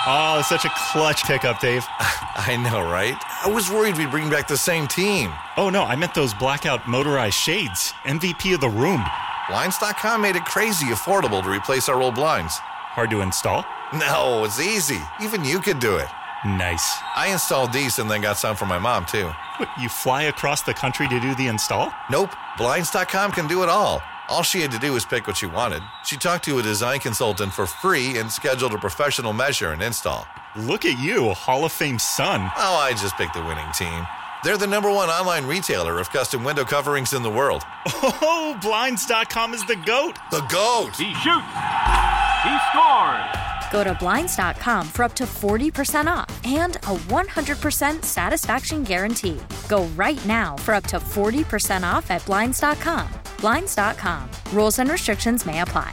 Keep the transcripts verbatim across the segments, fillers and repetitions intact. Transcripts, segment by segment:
Oh, such a clutch pickup, Dave. I know, right? I was worried we'd bring back the same team. Oh, no, I meant those blackout motorized shades. M V P of the room. Blinds dot com made it crazy affordable to replace our old blinds. Hard to install? No, it's easy. Even you could do it. Nice. I installed these and then got some for my mom, too. What, you fly across the country to do the install? Nope. Blinds dot com can do it all. All she had to do was pick what she wanted. She talked to a design consultant for free and scheduled a professional measure and install. Look at you, a Hall of Fame son. Oh, I just picked the winning team. They're the number one online retailer of custom window coverings in the world. Oh, Blinds dot com is the GOAT. The GOAT! He shoots. He scores. Go to Blinds dot com for up to forty percent off and a one hundred percent satisfaction guarantee. Go right now for up to forty percent off at Blinds dot com. Blinds dot com. Rules and restrictions may apply.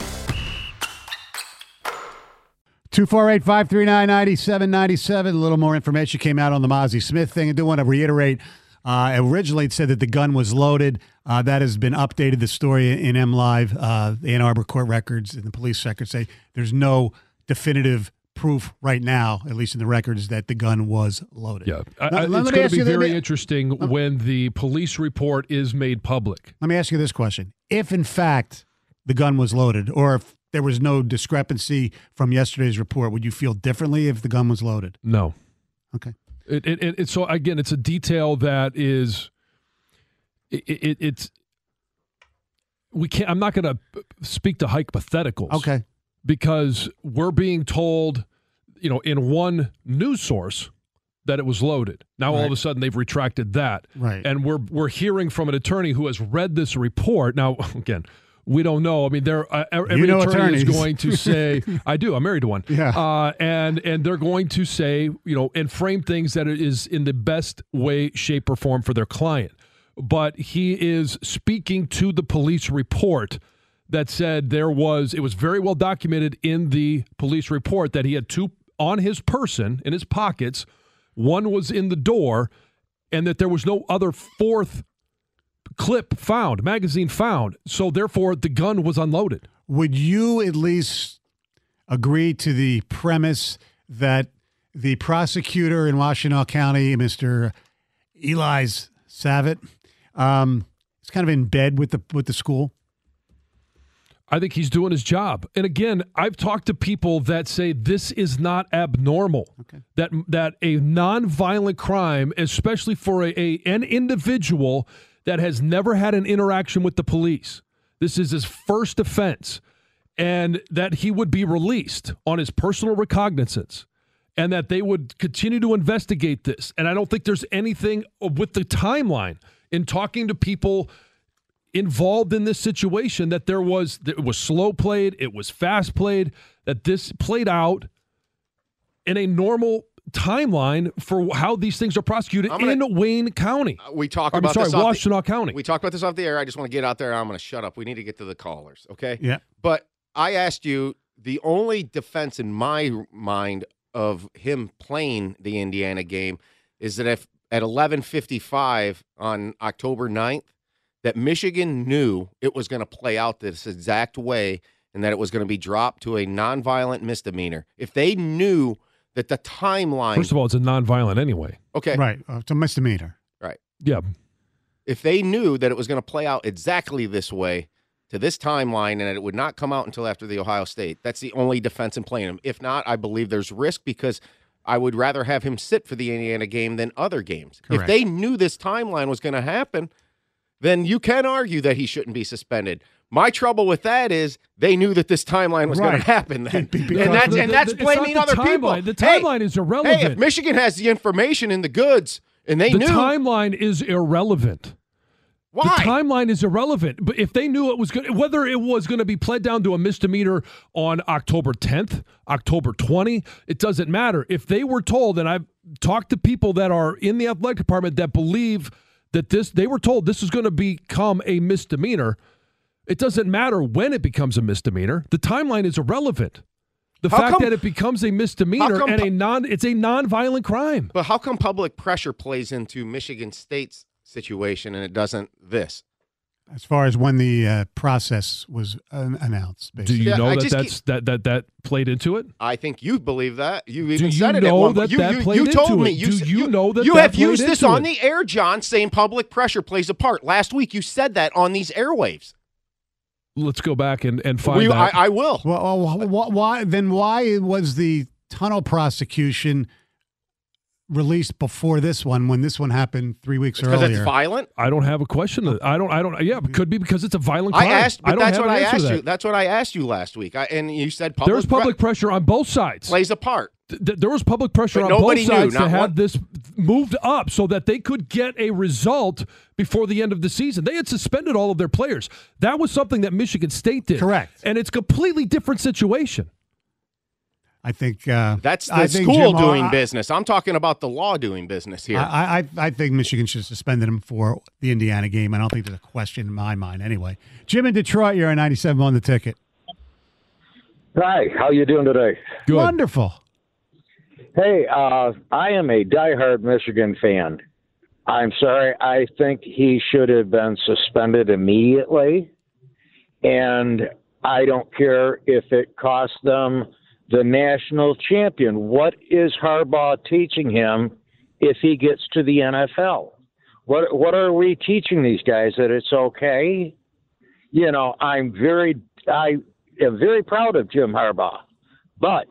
two four eight, five three nine, nine seven nine seven. A little more information came out on the Mozzie Smith thing. I do want to reiterate, uh, originally it said that the gun was loaded. Uh, that has been updated. The story in M Live, uh, the Ann Arbor court records and the police records say there's no definitive proof right now, at least in the records, that the gun was loaded. Yeah, I, now, I, let, it's let going to be you, very me, interesting uh, when the police report is made public. Let me ask you this question. If, in fact, the gun was loaded, or if there was no discrepancy from yesterday's report, would you feel differently if the gun was loaded? No. Okay. It, it, it, it, so, again, it's a detail that is it, it, – it's we can't – I'm not going to speak to hypotheticals. Okay. Because we're being told, you know, in one news source that it was loaded. Now, right. all of a sudden, they've retracted that. Right. And we're we're hearing from an attorney who has read this report. Now, again, we don't know. I mean, there uh, every you know attorney attorneys. is going to say, I do, I'm married to one. Yeah. Uh, and, and they're going to say, you know, and frame things that it is in the best way, shape, or form for their client. But he is speaking to the police report that said there was, it was very well documented in the police report that he had two on his person, in his pockets. One was in the door, and that there was no other fourth clip found, magazine found. So therefore, the gun was unloaded. Would you at least agree to the premise that the prosecutor in Washtenaw County, Mister Eli Savitt, um, is kind of in bed with the with the school? I think he's doing his job. And again, I've talked to people that say this is not abnormal. Okay. That that a nonviolent crime, especially for a, a an individual that has never had an interaction with the police, this is his first offense, and that he would be released on his personal recognizance, and that they would continue to investigate this. And I don't think there's anything with the timeline in talking to people involved in this situation that there was that it was slow played, it was fast played, that this played out in a normal timeline for how these things are prosecuted gonna, in Wayne County. Uh, we talked I'm about sorry, this off Washtenaw the, County. We talked about this off the air. I just want to get out there. I'm going to shut up. We need to get to the callers, okay? Yeah. But I asked you, the only defense in my mind of him playing the Indiana game is that if at eleven fifty-five on October ninth, that Michigan knew it was going to play out this exact way and that it was going to be dropped to a nonviolent misdemeanor. If they knew that the timeline... First of all, it's a nonviolent anyway. Okay. Right. Uh, it's a misdemeanor. Right. Yeah. If they knew that it was going to play out exactly this way to this timeline and that it would not come out until after the Ohio State, that's the only defense in playing him. If not, I believe there's risk because I would rather have him sit for the Indiana game than other games. Correct. If they knew this timeline was going to happen, then you can argue that he shouldn't be suspended. My trouble with that is they knew that this timeline was right. going to happen then. Because and that's, the, and that's the, blaming the other timeline. people. The timeline hey, is irrelevant. Hey, if Michigan has the information in the goods and they the knew. The timeline is irrelevant. Why? The timeline is irrelevant. But if they knew it was going, whether it was going to be pled down to a misdemeanor on October tenth, October twentieth, it doesn't matter. If they were told, and I've talked to people that are in the athletic department that believe that this, they were told this is going to become a misdemeanor. It doesn't matter when it becomes a misdemeanor. The timeline is irrelevant. The how fact come, that it becomes a misdemeanor and pu- a non, it's a non-violent crime. But how come public pressure plays into Michigan State's situation and it doesn't this? as far as when the uh, process was uh, announced. Do Basically. you Yeah, know I that just that's, that, that that played into it? I think you believe that. You Do even you said it at know one that point. You, that you, played you told into me. it? You, Do s- you know that You that have played used this into on it? the air, John, saying public pressure plays a part. Last week you said that on these airwaves. Let's go back and, and find We, I, that. I will. Well, well, wh- why then? Why was the tunnel prosecution released before this one when this one happened three weeks Because earlier? it's violent. I don't have a question. I don't. I don't. Yeah, it could be because it's a violent I crime. asked, but don't that's have what an I answer to asked that. you. That's what I asked you last week. I, and you said public There's public pre- pressure on both sides. plays a part. Th- there was public pressure But on both nobody knew, sides to not have one- this moved up so that they could get a result before the end of the season. They had suspended all of their players. That was something that Michigan State did. Correct. And it's a completely different situation. I think uh, That's the I think school Jim, doing I, business. I'm talking about the law doing business here. I, I I think Michigan should have suspended him for the Indiana game. I don't think there's a question in my mind anyway. Jim in Detroit, you're a ninety-seven on the ticket. Hi, how you doing today? Good. Wonderful. Hey, uh, I am a diehard Michigan fan. I'm sorry, I think he should have been suspended immediately, and I don't care if it cost them the national champion. What is Harbaugh teaching him if he gets to the N F L? What what are we teaching these guys, that it's okay? You know, I'm very I am very proud of Jim Harbaugh, but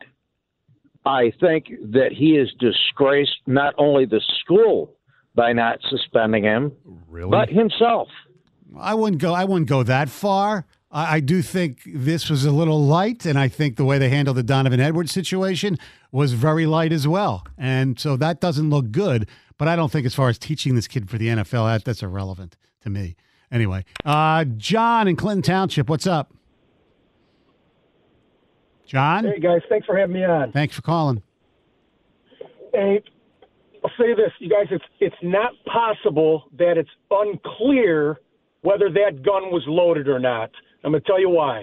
I think that he has disgraced not only the school by not suspending him, Really? but himself. I wouldn't go. I wouldn't go that far. I, I do think this was a little light, and I think the way they handled the Donovan Edwards situation was very light as well. And so that doesn't look good. But I don't think, as far as teaching this kid for the N F L, that, that's irrelevant to me. Anyway, uh, John in Clinton Township, what's up? John, Hey, guys, thanks for having me on. thanks for calling. Hey, I'll say this, you guys, it's it's not possible that it's unclear whether that gun was loaded or not. I'm going to tell you why.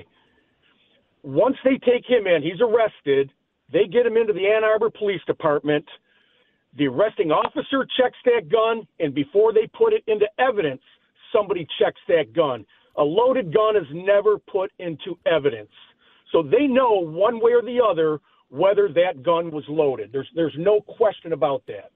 Once they take him in, he's arrested, they get him into the Ann Arbor Police Department, the arresting officer checks that gun, and before they put it into evidence, somebody checks that gun. A loaded gun is never put into evidence. So they know one way or the other whether that gun was loaded. There's there's no question about that.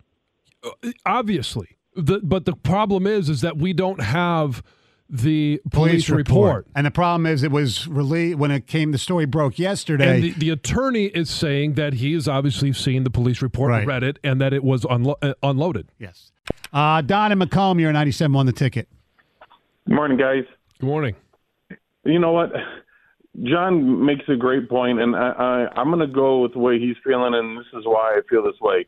Obviously. The, but the problem is, is that we don't have the police, report. And the problem is, it was released when it came. The story broke yesterday. And the, the attorney is saying that he has obviously seen the police report, Right. read it, and that it was unlo- uh, unloaded. Yes. Uh, Don and Macomb, you're a ninety-seven on the ticket. Good morning, guys. Good morning. You know what? John makes a great point, and I, I, I'm going to go with the way he's feeling, and this is why I feel this way.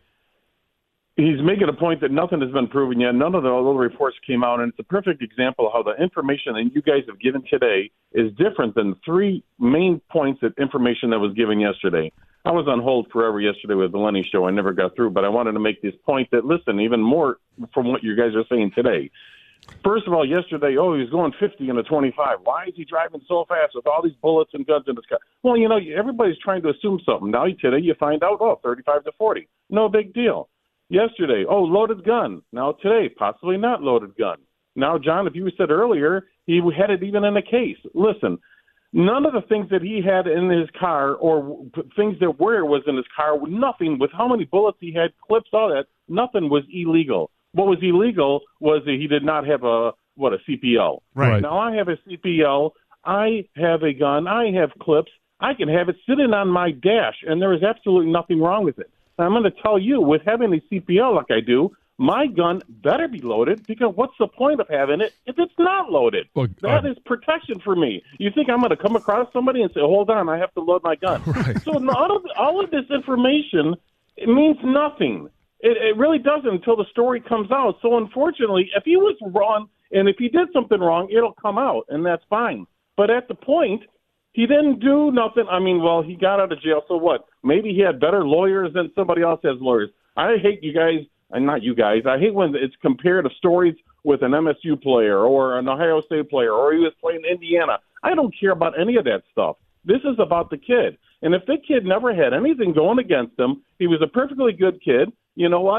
He's making a point that nothing has been proven yet. None of the little reports came out, and it's a perfect example of how the information that you guys have given today is different than three main points of information that was given yesterday. I was on hold forever yesterday with the Lenny Show. I never got through, but I wanted to make this point that, listen, even more from what you guys are saying today. First of all, yesterday, oh, he was going fifty in a twenty-five. Why is he driving so fast with all these bullets and guns in his car? Well, you know, everybody's trying to assume something. Now, today, you find out, oh, thirty-five to forty. No big deal. Yesterday, oh, loaded gun. Now, today, possibly not loaded gun. Now, John, if you said earlier, he had it even in a case. Listen, none of the things that he had in his car or things that were was in his car, nothing with how many bullets he had, clips, all that, nothing was illegal. What was illegal was that he did not have a, what, a C P L. Right. Now, I have a C P L. I have a gun. I have clips. I can have it sitting on my dash, and there is absolutely nothing wrong with it. And I'm going to tell you, with having a C P L like I do, my gun better be loaded, because what's the point of having it if it's not loaded? Look, that uh, is protection for me. You think I'm going to come across somebody and say, hold on, I have to load my gun? Right. So all of, all of this information, it means nothing. It, it really doesn't until the story comes out. So unfortunately, if he was wrong and if he did something wrong, it'll come out, and that's fine. But at the point, he didn't do nothing. I mean, well, he got out of jail, so what? Maybe he had better lawyers than somebody else has lawyers. I hate you guys, and not you guys, I hate when it's compared to stories with an M S U player or an Ohio State player or he was playing Indiana. I don't care about any of that stuff. This is about the kid. And if the kid never had anything going against him, he was a perfectly good kid, you know what?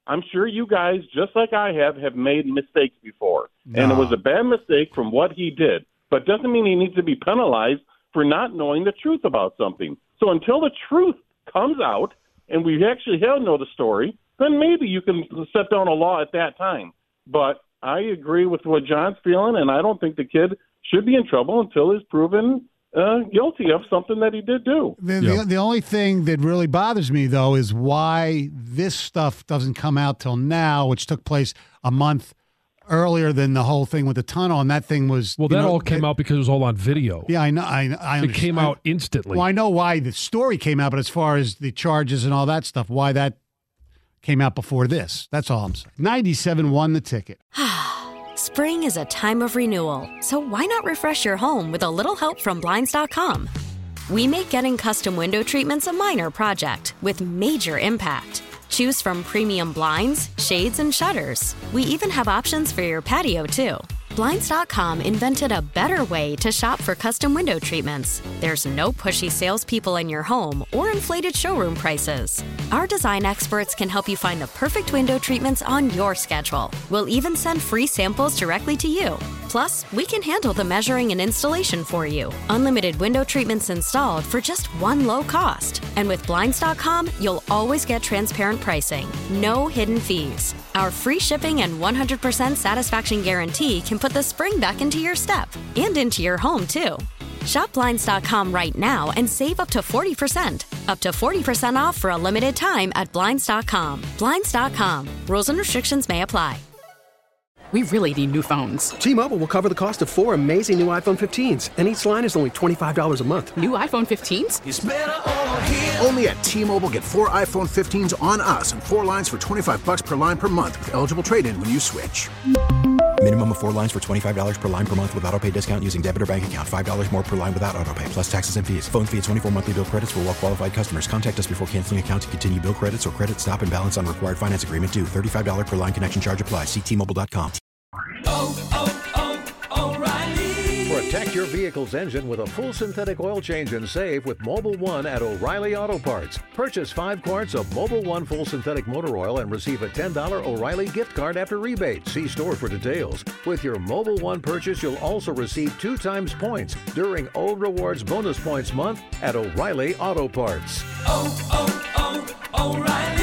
I'm sure you guys, just like I have, have made mistakes before. No. And it was a bad mistake from what he did. But doesn't mean he needs to be penalized for not knowing the truth about something. So until the truth comes out and we actually have know the story, then maybe you can set down a law at that time. But I agree with what John's feeling, and I don't think the kid should be in trouble until he's proven uh, guilty of something that he did do. The, Yeah. the, the only thing that really bothers me, though, is why this stuff doesn't come out till now, which took place a month earlier than the whole thing with the tunnel, and that thing was... Well, you that know, all came it- out because it was all on video. Yeah, I know. I, I It came I- out instantly. Well, I know why the story came out, but as far as the charges and all that stuff, why that came out before this. That's all I'm saying. ninety-seven won the ticket. Spring is a time of renewal, so why not refresh your home with a little help from Blinds dot com? We make getting custom window treatments a minor project with major impact. Choose from premium blinds, shades, and shutters. We even have options for your patio, too. Blinds dot com invented a better way to shop for custom window treatments. There's no pushy salespeople in your home or inflated showroom prices. Our design experts can help you find the perfect window treatments on your schedule. We'll even send free samples directly to you. Plus, we can handle the measuring and installation for you. Unlimited window treatments installed for just one low cost. And with Blinds dot com, you'll always get transparent pricing. No hidden fees. Our free shipping and one hundred percent satisfaction guarantee can put the spring back into your step and into your home, too. Shop Blinds dot com right now and save up to forty percent. Up to forty percent off for a limited time at Blinds dot com. Blinds dot com. Rules and restrictions may apply. We really need new phones. T-Mobile will cover the cost of four amazing new iPhone fifteens, and each line is only twenty-five dollars a month. New iPhone fifteens? It's better over here. Only at T-Mobile, get four iPhone fifteens on us and four lines for twenty-five bucks per line per month with eligible trade-in when you switch. Minimum of four lines for twenty-five dollars per line per month with autopay discount using debit or bank account. five dollars more per line without autopay, plus taxes and fees. Phone fee at twenty-four monthly bill credits for well-qualified customers. Contact us before canceling account to continue bill credits or credit stop and balance on required finance agreement due. thirty-five dollars per line connection charge applies. See T Mobile dot com. Protect your vehicle's engine with a full synthetic oil change and save with Mobil one at O'Reilly Auto Parts. Purchase five quarts of Mobil one full synthetic motor oil and receive a ten dollars O'Reilly gift card after rebate. See store for details. With your Mobil one purchase, you'll also receive two times points during O Rewards Bonus Points Month at O'Reilly Auto Parts. Oh, oh, oh, O'Reilly